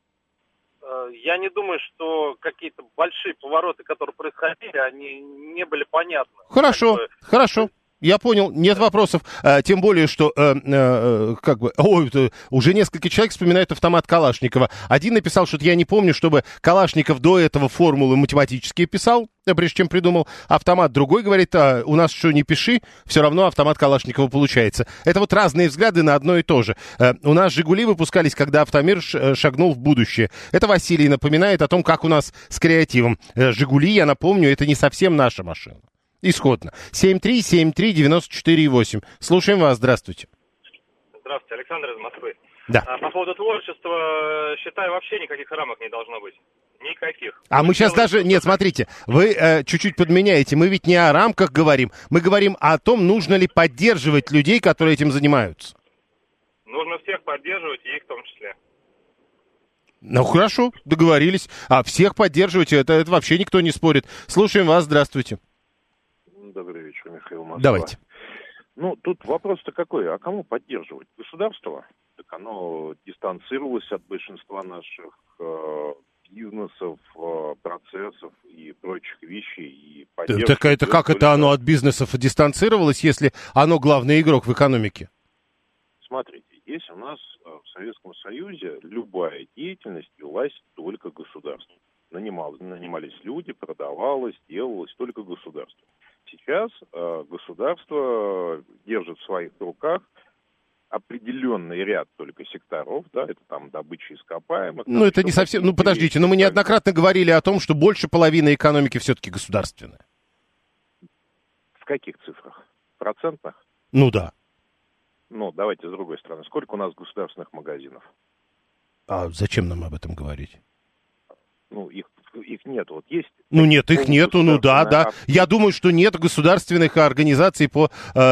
Я не думаю, что какие-то большие повороты, которые происходили, они не были понятны. Хорошо, хорошо. Я понял, нет вопросов, тем более, что уже несколько человек вспоминают автомат Калашникова. Один написал, что я не помню, чтобы Калашников до этого формулы математические писал, прежде чем придумал автомат. Другой говорит, у нас что не пиши, все равно автомат Калашникова получается. Это вот разные взгляды на одно и то же. У нас «Жигули» выпускались, когда автомир шагнул в будущее. Это Василий напоминает о том, как у нас с креативом. «Жигули», я напомню, это не совсем наша машина. Исходно. 7373948. Слушаем вас. Здравствуйте. Здравствуйте. Александр из Москвы. Да. По поводу творчества, считаю, вообще никаких рамок не должно быть. Никаких. А мы сейчас даже... Нет, смотрите, вы чуть-чуть подменяете. Мы ведь не о рамках говорим. Мы говорим о том, нужно ли поддерживать людей, которые этим занимаются. Нужно всех поддерживать, и их в том числе. Ну, хорошо, договорились. А всех поддерживайте, это вообще никто не спорит. Слушаем вас. Здравствуйте. Добрый вечер, Михаил Москва. Давайте. Ну, тут вопрос-то какой, а кому поддерживать? Государство? Так оно дистанцировалось от большинства наших бизнесов, процессов и прочих вещей. И так это как это оно от бизнесов дистанцировалось, если оно главный игрок в экономике? Смотрите, есть у нас в Советском Союзе любая деятельность велась только государством. Нанимались люди, продавалось, делалось только государством. Сейчас государство держит в своих руках определенный ряд только секторов, да, это там добыча ископаемых. Ну, это не совсем, ну, подождите, но мы неоднократно говорили о том, что больше половины экономики все-таки государственная. В каких цифрах? Процентных? Ну, да. Ну, давайте с другой стороны. Сколько у нас государственных магазинов? А зачем нам об этом говорить? Ну, их нет. Вот есть... Ну, нет, их нету, ну да. Я думаю, что нет государственных организаций по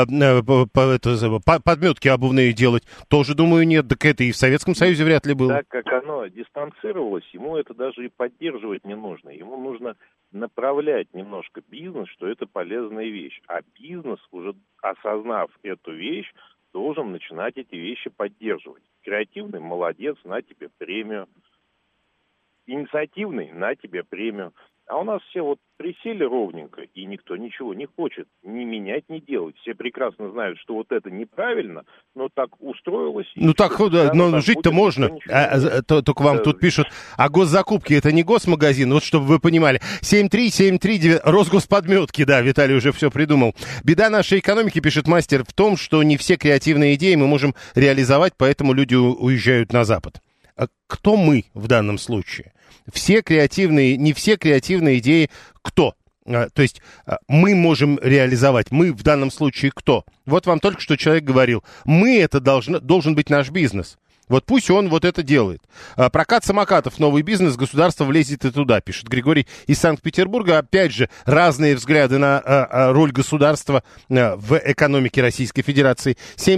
подметке обувные делать. Тоже, думаю, нет. Так это и в Советском Союзе вряд ли было. Так как оно дистанцировалось, ему это даже и поддерживать не нужно. Ему нужно направлять немножко бизнес, что это полезная вещь. А бизнес, уже осознав эту вещь, должен начинать эти вещи поддерживать. Креативный — молодец, на тебе премию. Инициативный — на тебе премию. А у нас все вот присели ровненько, и никто ничего не хочет ни менять, ни делать. Все прекрасно знают, что вот это неправильно, но так устроилось. Ну так, но жить-то можно. Только вам тут пишут, а госзакупки — это не госмагазин, вот чтобы вы понимали. 73739, Росгосподметки, да, Виталий уже все придумал. Беда нашей экономики, пишет мастер, в том, что не все креативные идеи мы можем реализовать, поэтому люди уезжают на Запад. Кто мы в данном случае? Не все креативные идеи кто? То есть мы можем реализовать. Мы в данном случае кто? Вот вам только что человек говорил. Мы — это должен быть наш бизнес. Вот пусть он вот это делает. Прокат самокатов — новый бизнес, государство влезет и туда, пишет Григорий из Санкт-Петербурга. Опять же, разные взгляды на роль государства в экономике Российской Федерации.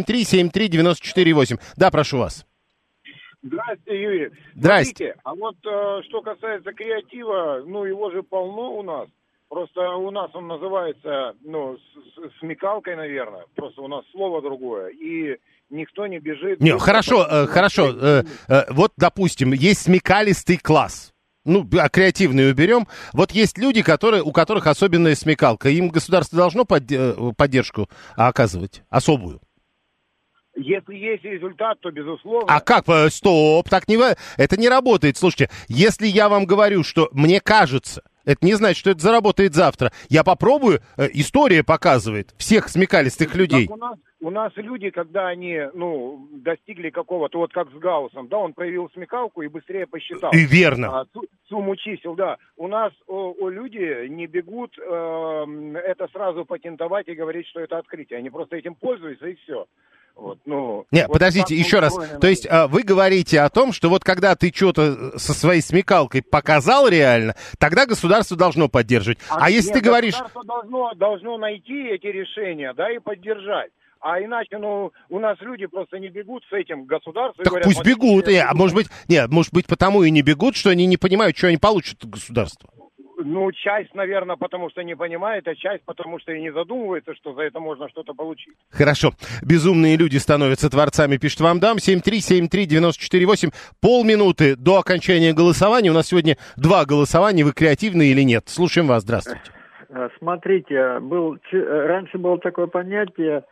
7373948. Да, прошу вас. Здравствуйте, Юрий. Здрасте. Смотрите, а вот что касается креатива, ну, его же полно у нас. Просто у нас он называется, ну, смекалкой, наверное. Просто у нас слово другое. И никто не бежит. Не, хорошо. Вот, допустим, есть смекалистый класс. Ну, а креативный уберем. Вот есть люди, у которых особенная смекалка. Им государство должно поддержку оказывать, особую. Если есть результат, то безусловно. А как? Стоп, это не работает. Слушайте, если я вам говорю, что мне кажется, это не значит, что это заработает завтра. Я попробую, история показывает всех смекалистых людей. У нас люди, когда они, ну, достигли какого-то, вот как с Гауссом, да, он проявил смекалку и быстрее посчитал. И верно. Сумму чисел, да. У нас люди не бегут это сразу патентовать и говорить, что это открытие. Они просто этим пользуются, и все. Вот, ну, нет, вот подождите, еще раз. То есть вы говорите о том, что вот когда ты что-то со своей смекалкой показал реально, тогда государство должно поддерживать. А если ты говоришь... Государство должно найти эти решения, да, и поддержать. А иначе, ну, у нас люди просто не бегут с этим государством. Так говорят, пусть бегут. Может быть, потому и не бегут, что они не понимают, что они получат от государства. Ну, часть, наверное, потому что не понимает, а часть, потому что и не задумывается, что за это можно что-то получить. Хорошо. Безумные люди становятся творцами, пишет вам дам. 7373948. Полминуты до окончания голосования. У нас сегодня 2 голосования. Вы креативны или нет? Слушаем вас. Здравствуйте. Смотрите, раньше было такое понятие,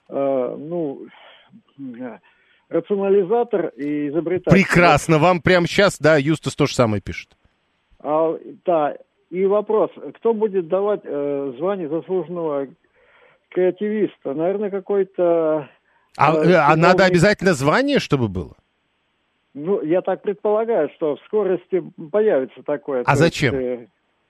рационализатор и изобретатель. Прекрасно. Вам прямо сейчас, да, Юстас то же самое пишет. Да. И вопрос, кто будет давать звание заслуженного креативиста? Наверное, какой-то... надо обязательно звание, чтобы было? Ну, я так предполагаю, что в скорости появится такое. А зачем?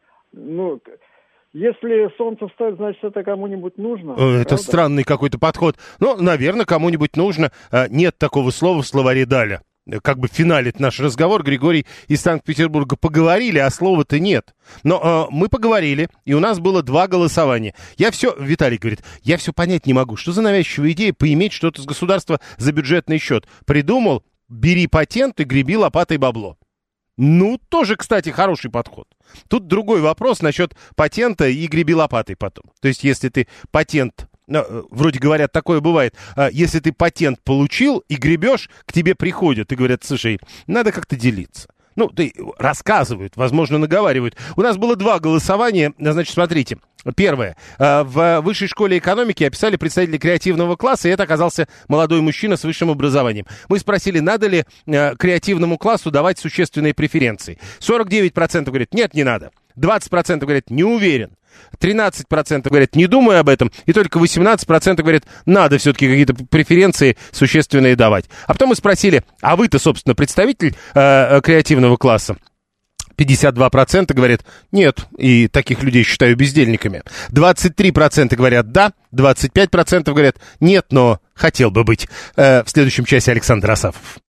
Если солнце встает, значит, это кому-нибудь нужно. Это правда? Странный какой-то подход. Ну, наверное, кому-нибудь нужно. Нет такого слова в словаре Даля. Как бы финалит наш разговор. Григорий из Санкт-Петербурга. Поговорили, а слова-то нет. Но мы поговорили, и у нас было 2 голосования. Виталий говорит, я все понять не могу. Что за навязчивая идея поиметь что-то с государства за бюджетный счет? Придумал, бери патент и греби лопатой бабло. Ну, тоже, кстати, хороший подход. Тут другой вопрос насчет патента и греби лопатой потом. То есть, если ты патент... вроде говорят, такое бывает. Если ты патент получил и гребешь, к тебе приходят и говорят, слушай, надо как-то делиться. Ну, рассказывают, возможно, наговаривают. У нас было 2 голосования. Значит, смотрите. Первое. В высшей школе экономики описали представителей креативного класса, и это оказался молодой мужчина с высшим образованием. Мы спросили, надо ли креативному классу давать существенные преференции. 49% говорят, нет, не надо. 20% говорят, не уверен. 13% говорят, не думаю об этом. И только 18% говорят, надо все-таки какие-то преференции существенные давать. А потом мы спросили, а вы-то, собственно, представитель креативного класса? 52% говорят нет, и таких людей считаю бездельниками. 23% говорят да, 25% говорят нет, но хотел бы быть. В следующем часе Александр Асафов.